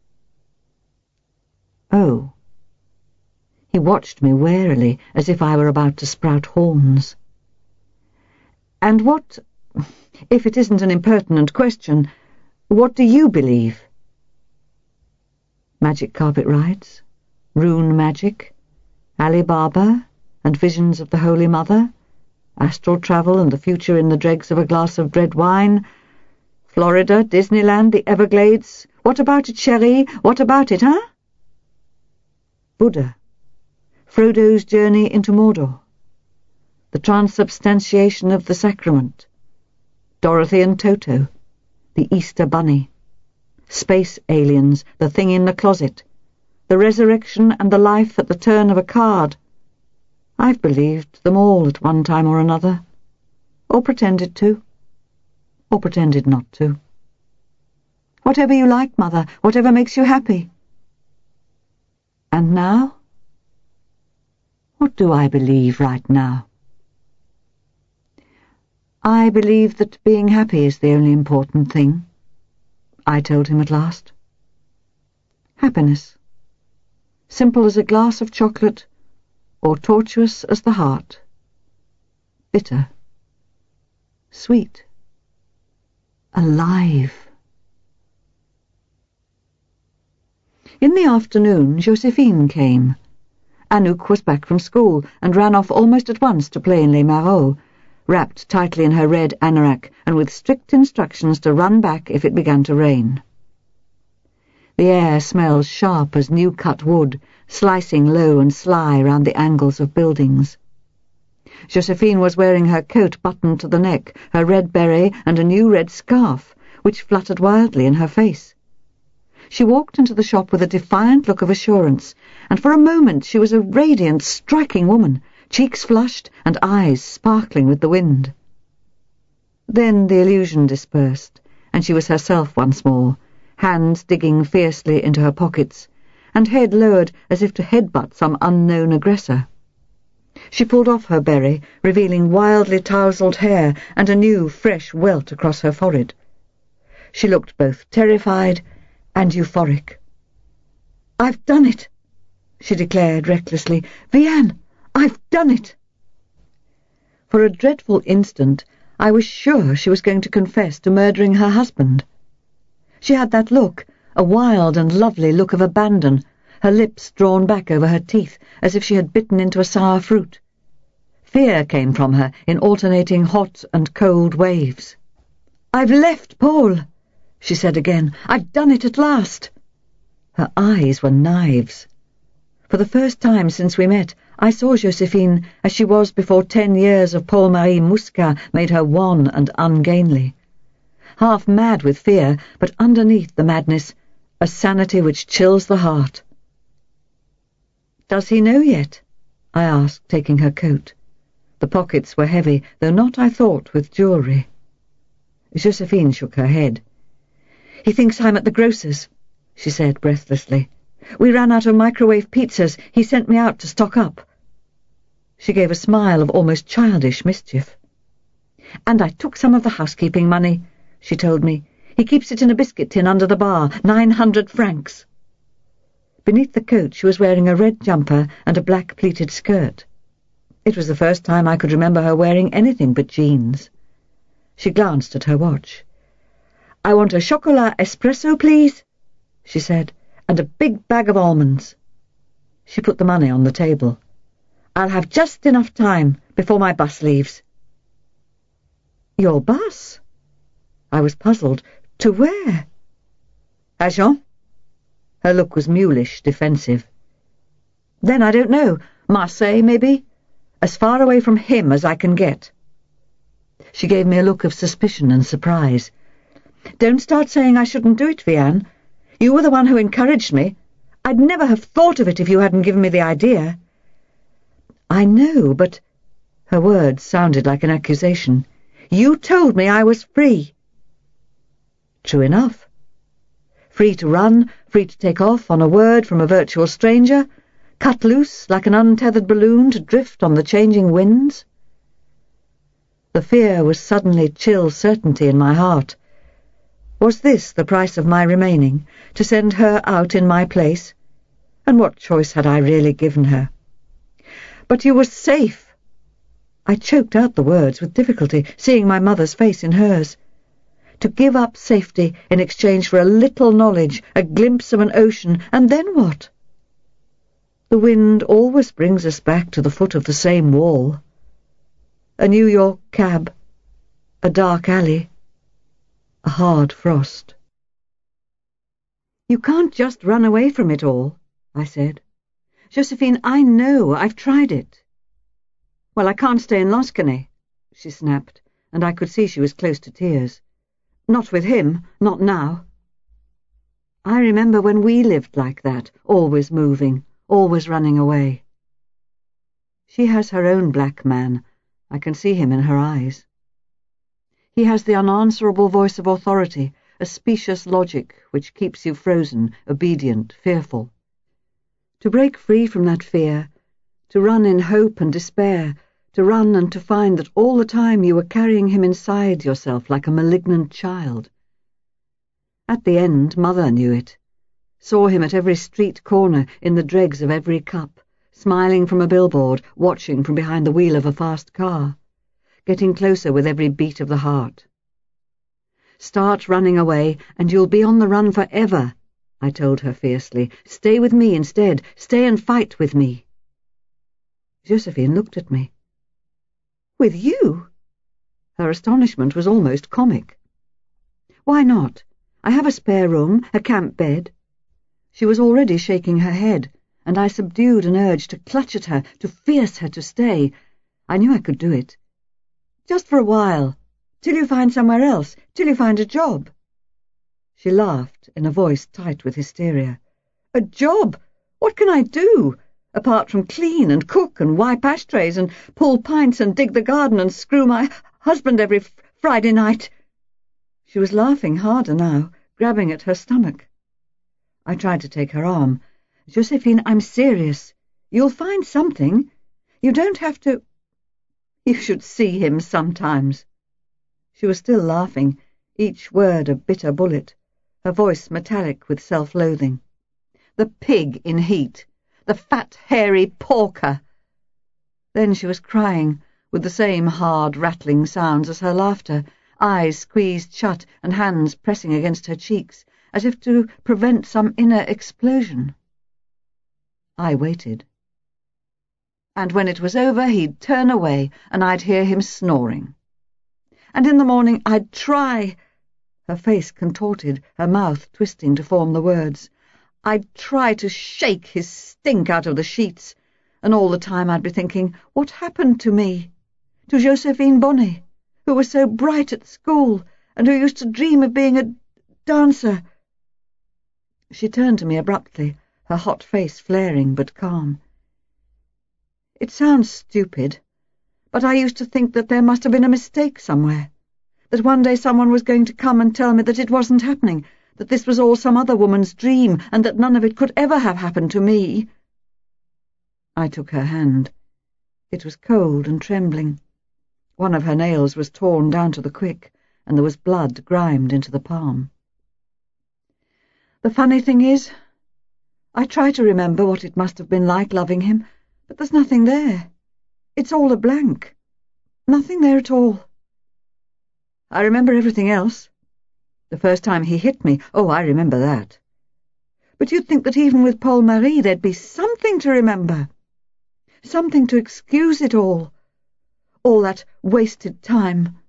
Oh. He watched me warily, as if I were about to sprout horns. And what, if it isn't an impertinent question, what do you believe? Magic carpet rides, rune magic, Ali Baba, and visions of the Holy Mother, astral travel and the future in the dregs of a glass of red wine, Florida, Disneyland, the Everglades. What about it, chérie? What about it, huh? Buddha, Frodo's journey into Mordor, the transubstantiation of the sacrament, Dorothy and Toto, the Easter Bunny, space aliens, the thing in the closet, the resurrection and the life at the turn of a card. I've believed them all at one time or another, or pretended to, or pretended not to. Whatever you like, Mother, whatever makes you happy. And now? What do I believe right now? I believe that being happy is the only important thing, I told him at last. Happiness. Simple as a glass of chocolate, or tortuous as the heart. Bitter. Sweet. Alive. In the afternoon, Josephine came. Anouk was back from school and ran off almost at once to play in Les Marauds, wrapped tightly in her red anorak and with strict instructions to run back if it began to rain. The air smelled sharp as new-cut wood, slicing low and sly round the angles of buildings. Josephine was wearing her coat buttoned to the neck, her red beret and a new red scarf, which fluttered wildly in her face. She walked into the shop with a defiant look of assurance, and for a moment she was a radiant, striking woman, cheeks flushed and eyes sparkling with the wind. Then the illusion dispersed, and she was herself once more, hands digging fiercely into her pockets, and head lowered as if to headbutt some unknown aggressor. She pulled off her beret, revealing wildly tousled hair and a new, fresh welt across her forehead. She looked both terrified and euphoric. "I've done it," she declared recklessly. "Vianne, I've done it." For a dreadful instant, I was sure she was going to confess to murdering her husband. She had that look, a wild and lovely look of abandon, her lips drawn back over her teeth, as if she had bitten into a sour fruit. Fear came from her in alternating hot and cold waves. "I've left Paul," she said again. "I've done it at last." Her eyes were knives. For the first time since we met, I saw Josephine as she was before 10 years of Paul-Marie Muscat made her wan and ungainly. Half mad with fear, but underneath the madness, a sanity which chills the heart. "Does he know yet?" I asked, taking her coat. The pockets were heavy, though not, I thought, with jewellery. Josephine shook her head. "He thinks I'm at the grocer's," she said breathlessly. "We ran out of microwave pizzas. He sent me out to stock up." She gave a smile of almost childish mischief. "And I took some of the housekeeping money," she told me. "He keeps it in a biscuit tin under the bar. 900 francs. Beneath the coat she was wearing a red jumper and a black pleated skirt. It was the first time I could remember her wearing anything but jeans. She glanced at her watch. "I want a chocolat espresso, please," she said, "and a big bag of almonds." She put the money on the table. "I'll have just enough time before my bus leaves." "Your bus?" I was puzzled. "To where?" "Agen." Her look was mulish, defensive. "Then I don't know. Marseille, maybe? As far away from him as I can get." She gave me a look of suspicion and surprise. "Don't start saying I shouldn't do it, Vianne. You were the one who encouraged me. I'd never have thought of it if you hadn't given me the idea." "I know, but—" Her words sounded like an accusation. "You told me I was free." True enough. Free to run, free to take off on a word from a virtual stranger, cut loose like an untethered balloon to drift on the changing winds. The fear was suddenly chill certainty in my heart. Was this the price of my remaining, to send her out in my place? And what choice had I really given her? "But you were safe." I choked out the words with difficulty, seeing my mother's face in hers. To give up safety in exchange for a little knowledge, a glimpse of an ocean, and then what? The wind always brings us back to the foot of the same wall. A New York cab, a dark alley, a hard frost. "You can't just run away from it all," I said. "Josephine, I know. I've tried it." "Well, I can't stay in Lansquenet," she snapped, and I could see she was close to tears. "Not with him, not now. I remember when we lived like that, always moving, always running away." She has her own black man. I can see him in her eyes. He has the unanswerable voice of authority, a specious logic which keeps you frozen, obedient, fearful. To break free from that fear, to run in hope and despair, to run and to find that all the time you were carrying him inside yourself like a malignant child. At the end, Mother knew it. Saw him at every street corner, in the dregs of every cup, smiling from a billboard, watching from behind the wheel of a fast car, getting closer with every beat of the heart. "Start running away, and you'll be on the run forever," I told her fiercely. "Stay with me instead. Stay and fight with me." Josephine looked at me. "With you?" Her astonishment was almost comic. "Why not? I have a spare room, a camp bed." She was already shaking her head, and I subdued an urge to clutch at her, to force her to stay. I knew I could do it. "Just for a while, till you find somewhere else, till you find a job." She laughed in a voice tight with hysteria. "A job? What can I do, apart from clean and cook and wipe ashtrays and pull pints and dig the garden and screw my husband every Friday night?" She was laughing harder now, grabbing at her stomach. I tried to take her arm. "Josephine, I'm serious. You'll find something. You don't have to—" "You should see him sometimes." She was still laughing, each word a bitter bullet, her voice metallic with self-loathing. "The pig in heat. The fat, hairy porker." Then she was crying, with the same hard, rattling sounds as her laughter, eyes squeezed shut and hands pressing against her cheeks, as if to prevent some inner explosion. I waited. And when it was over, he'd turn away, and I'd hear him snoring. And in the morning I'd try— Her face contorted, her mouth twisting to form the words. "I'd try to shake his stink out of the sheets, and all the time I'd be thinking, what happened to me? To Josephine Bonnet, who was so bright at school, and who used to dream of being a dancer." She turned to me abruptly, her hot face flaring but calm. "It sounds stupid, but I used to think that there must have been a mistake somewhere, that one day someone was going to come and tell me that it wasn't happening, that this was all some other woman's dream, and that none of it could ever have happened to me." I took her hand. It was cold and trembling. One of her nails was torn down to the quick, and there was blood grimed into the palm. "The funny thing is, I try to remember what it must have been like loving him, but there's nothing there. It's all a blank. Nothing there at all. I remember everything else. The first time he hit me, oh, I remember that. But you'd think that even with Paul Marie there'd be something to remember, something to excuse it all that wasted time."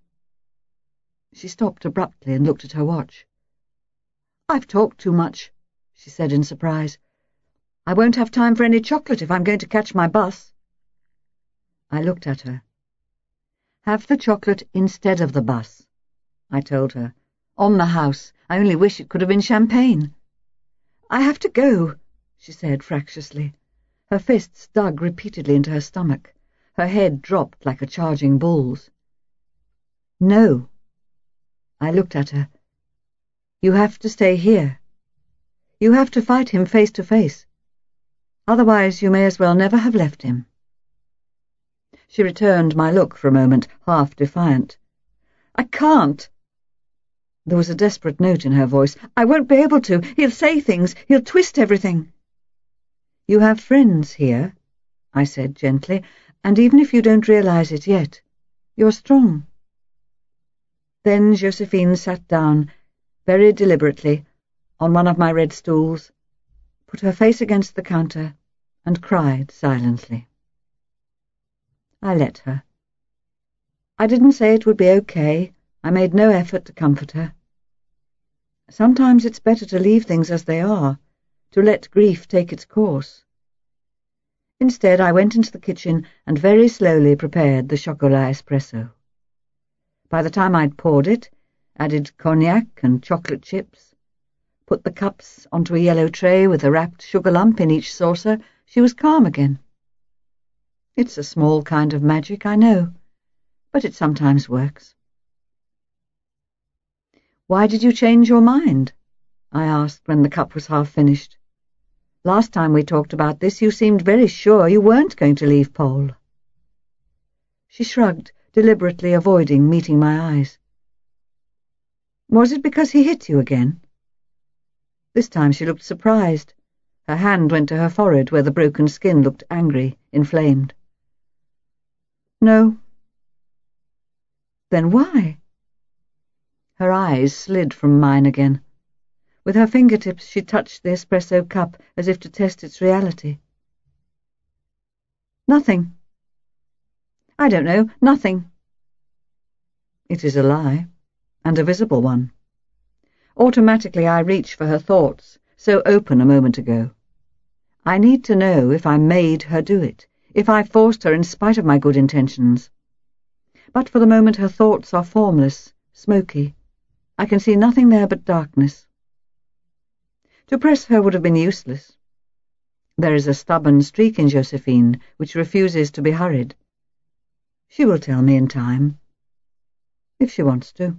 She stopped abruptly and looked at her watch. "I've talked too much," she said in surprise. "I won't have time for any chocolate if I'm going to catch my bus." I looked at her. "Have the chocolate instead of the bus," I told her. "On the house. I only wish it could have been champagne." "I have to go," she said fractiously. Her fists dug repeatedly into her stomach. Her head dropped like a charging bull's. "No." I looked at her. "You have to stay here. You have to fight him face to face. Otherwise you may as well never have left him." She returned my look for a moment, half defiant. "I can't." There was a desperate note in her voice. "I won't be able to. He'll say things. He'll twist everything." "You have friends here," I said gently, "and even if you don't realize it yet, you're strong." Then Josephine sat down, very deliberately, on one of my red stools, put her face against the counter, and cried silently. I let her. I didn't say it would be okay. I made no effort to comfort her. Sometimes it's better to leave things as they are, to let grief take its course. Instead, I went into the kitchen and very slowly prepared the chocolat espresso. By the time I'd poured it, added cognac and chocolate chips, put the cups onto a yellow tray with a wrapped sugar lump in each saucer, she was calm again. It's a small kind of magic, I know, but it sometimes works. "Why did you change your mind?" I asked when the cup was half finished. "Last time we talked about this, you seemed very sure you weren't going to leave Paul." She shrugged, deliberately avoiding meeting my eyes. "Was it because he hit you again?" This time she looked surprised. Her hand went to her forehead where the broken skin looked angry, inflamed. "No." "Then why?" Her eyes slid from mine again. With her fingertips she touched the espresso cup as if to test its reality. "Nothing. I don't know, nothing." It is a lie, and a visible one. Automatically I reach for her thoughts, so open a moment ago. I need to know if I made her do it, if I forced her in spite of my good intentions. But for the moment her thoughts are formless, smoky. I can see nothing there but darkness. To press her would have been useless. There is a stubborn streak in Josephine which refuses to be hurried. She will tell me in time, if she wants to.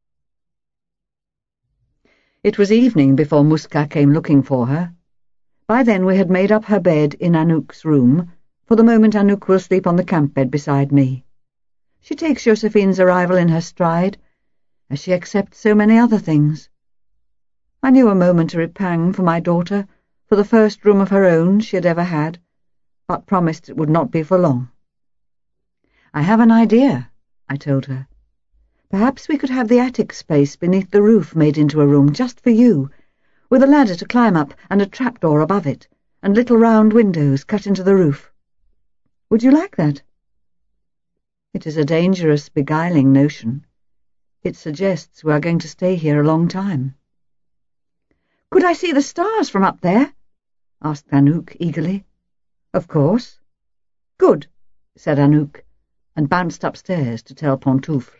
It was evening before Muska came looking for her. By then we had made up her bed in Anouk's room. For the moment Anouk will sleep on the camp bed beside me. She takes Josephine's arrival in her stride, as she accepts so many other things. I knew a momentary pang for my daughter, for the first room of her own she had ever had, but promised it would not be for long. "I have an idea," I told her. "Perhaps we could have the attic space beneath the roof made into a room just for you, with a ladder to climb up and a trapdoor above it, and little round windows cut into the roof. Would you like that?" It is a dangerous, beguiling notion. It suggests we are going to stay here a long time. "Could I see the stars from up there?" asked Anouk eagerly. "Of course." "Good," said Anouk, and bounced upstairs to tell Pantoufle.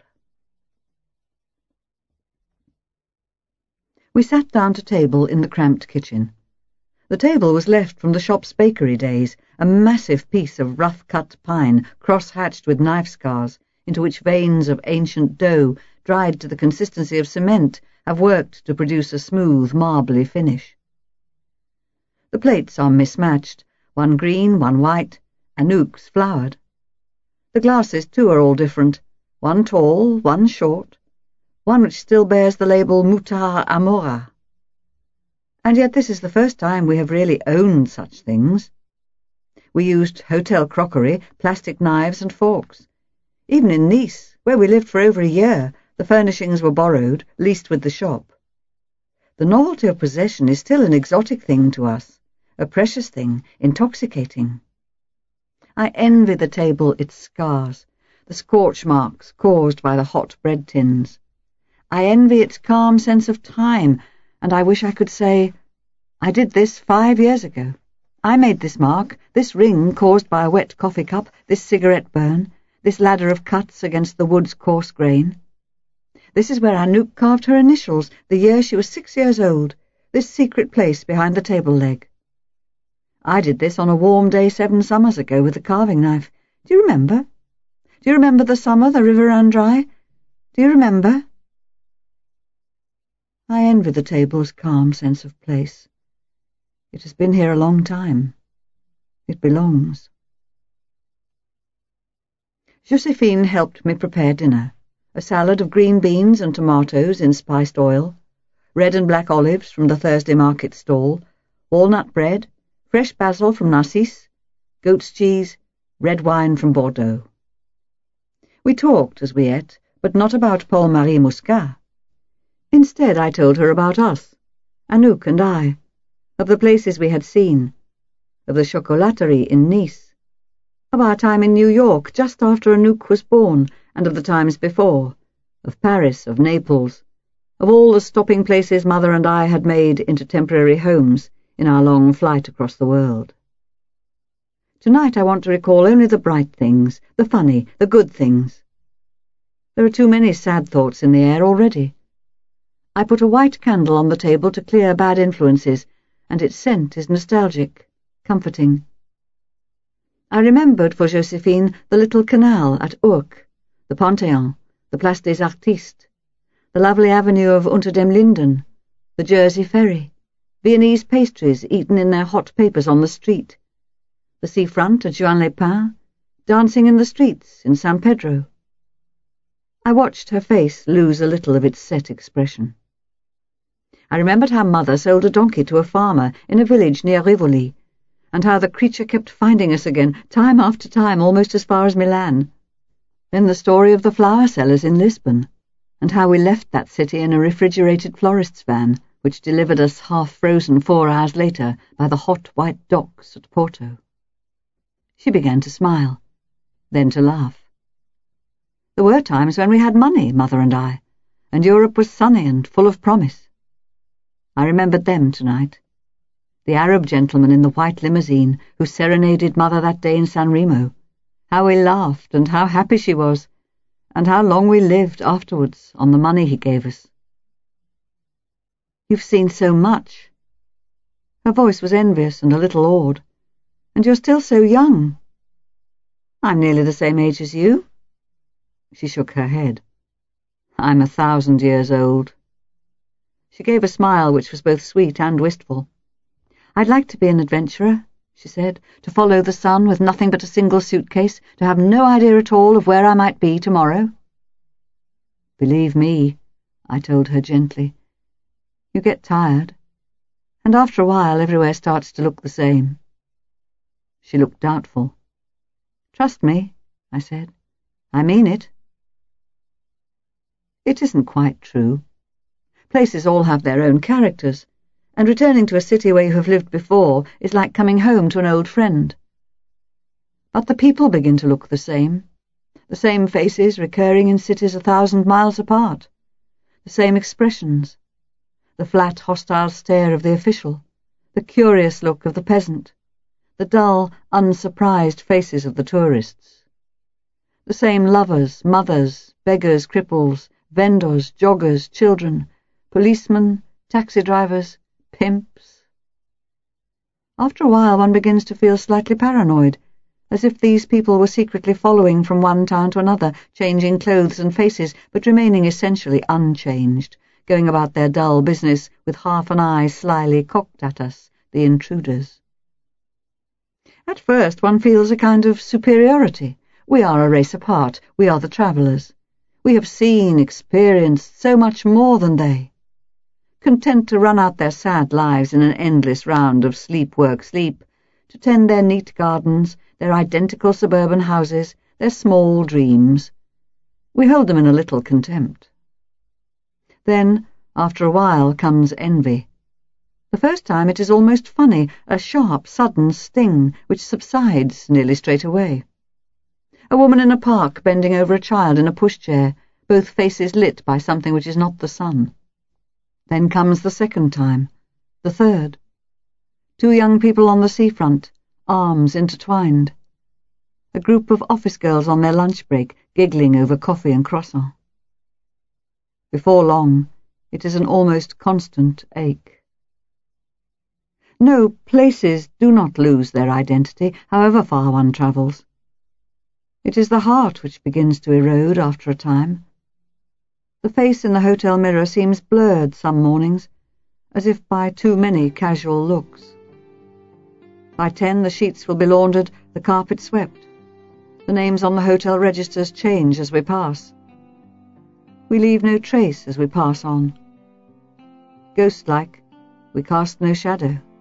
We sat down to table in the cramped kitchen. The table was left from the shop's bakery days, a massive piece of rough-cut pine, cross-hatched with knife scars, into which veins of ancient dough, dried to the consistency of cement, have worked to produce a smooth, marbly finish. The plates are mismatched, one green, one white, Anouk's flowered. The glasses, too, are all different, one tall, one short, one which still bears the label Mutar Amora. And yet this is the first time we have really owned such things. We used hotel crockery, plastic knives and forks. Even in Nice, where we lived for over a year, the furnishings were borrowed, leased with the shop. The novelty of possession is still an exotic thing to us, a precious thing, intoxicating. I envy the table its scars, the scorch marks caused by the hot bread tins. I envy its calm sense of time, and I wish I could say, "I did this 5 years ago. I made this mark, this ring caused by a wet coffee cup, this cigarette burn, this ladder of cuts against the wood's coarse grain. This is where Anouk carved her initials, the year she was 6 years old, this secret place behind the table leg. I did this on a warm day 7 summers ago with a carving knife. Do you remember? Do you remember the summer the river ran dry? Do you remember? I envy the table's calm sense of place. It has been here a long time. It belongs. Josephine helped me prepare dinner. A salad of green beans and tomatoes in spiced oil, red and black olives from the Thursday market stall, walnut bread, fresh basil from Narcisse, goat's cheese, red wine from Bordeaux. We talked as we ate, but not about Paul-Marie Muscat. Instead, I told her about us, Anouk and I, of the places we had seen, of the chocolaterie in Nice, of our time in New York just after Anouk was born, and of the times before, of Paris, of Naples, of all the stopping places Mother and I had made into temporary homes in our long flight across the world. Tonight I want to recall only the bright things, the funny, the good things. There are too many sad thoughts in the air already. I put a white candle on the table to clear bad influences, and its scent is nostalgic, comforting. I remembered for Josephine the little canal at Urk, the Panthéon, the Place des Artistes, the lovely avenue of Unter dem Linden, the Jersey ferry, Viennese pastries eaten in their hot papers on the street, the seafront at Juan-les-Pins, dancing in the streets in San Pedro. I watched her face lose a little of its set expression. I remembered how Mother sold a donkey to a farmer in a village near Rivoli, and how the creature kept finding us again, time after time, almost as far as Milan. Then the story of the flower sellers in Lisbon, and how we left that city in a refrigerated florist's van, which delivered us half-frozen 4 hours later by the hot white docks at Porto. She began to smile, then to laugh. There were times when we had money, Mother and I, and Europe was sunny and full of promise. I remembered them tonight. The Arab gentleman in the white limousine who serenaded Mother that day in San Remo. How we laughed and how happy she was, and how long we lived afterwards on the money he gave us. You've seen so much. Her voice was envious and a little awed. And you're still so young. I'm nearly the same age as you. She shook her head. I'm 1,000 years old. She gave a smile which was both sweet and wistful. I'd like to be an adventurer, she said, to follow the sun with nothing but a single suitcase, to have no idea at all of where I might be tomorrow. Believe me, I told her gently, you get tired, and after a while everywhere starts to look the same. She looked doubtful. Trust me, I said. I mean it. It isn't quite true. Places all have their own characters, and returning to a city where you have lived before is like coming home to an old friend. But the people begin to look the same faces recurring in cities 1,000 miles apart, the same expressions, the flat, hostile stare of the official, the curious look of the peasant, the dull, unsurprised faces of the tourists. The same lovers, mothers, beggars, cripples, vendors, joggers, children, policemen, taxi drivers, pimps. After a while one begins to feel slightly paranoid, as if these people were secretly following from one town to another, changing clothes and faces, but remaining essentially unchanged, going about their dull business with half an eye slyly cocked at us, the intruders. At first one feels a kind of superiority. We are a race apart. We are the travellers. We have seen, experienced so much more than they. Content to run out their sad lives in an endless round of sleep, work, sleep, to tend their neat gardens, their identical suburban houses, their small dreams. We hold them in a little contempt. Then, after a while, comes envy. The first time it is almost funny, a sharp, sudden sting, which subsides nearly straight away. A woman in a park bending over a child in a pushchair, both faces lit by something which is not the sun. Then comes the second time, the third. Two young people on the seafront, arms intertwined. A group of office girls on their lunch break, giggling over coffee and croissant. Before long, it is an almost constant ache. No, places do not lose their identity, however far one travels. It is the heart which begins to erode after a time. The face in the hotel mirror seems blurred some mornings, as if by too many casual looks. By 10, the sheets will be laundered, the carpet swept. The names on the hotel registers change as we pass. We leave no trace as we pass on. Ghost-like, we cast no shadow.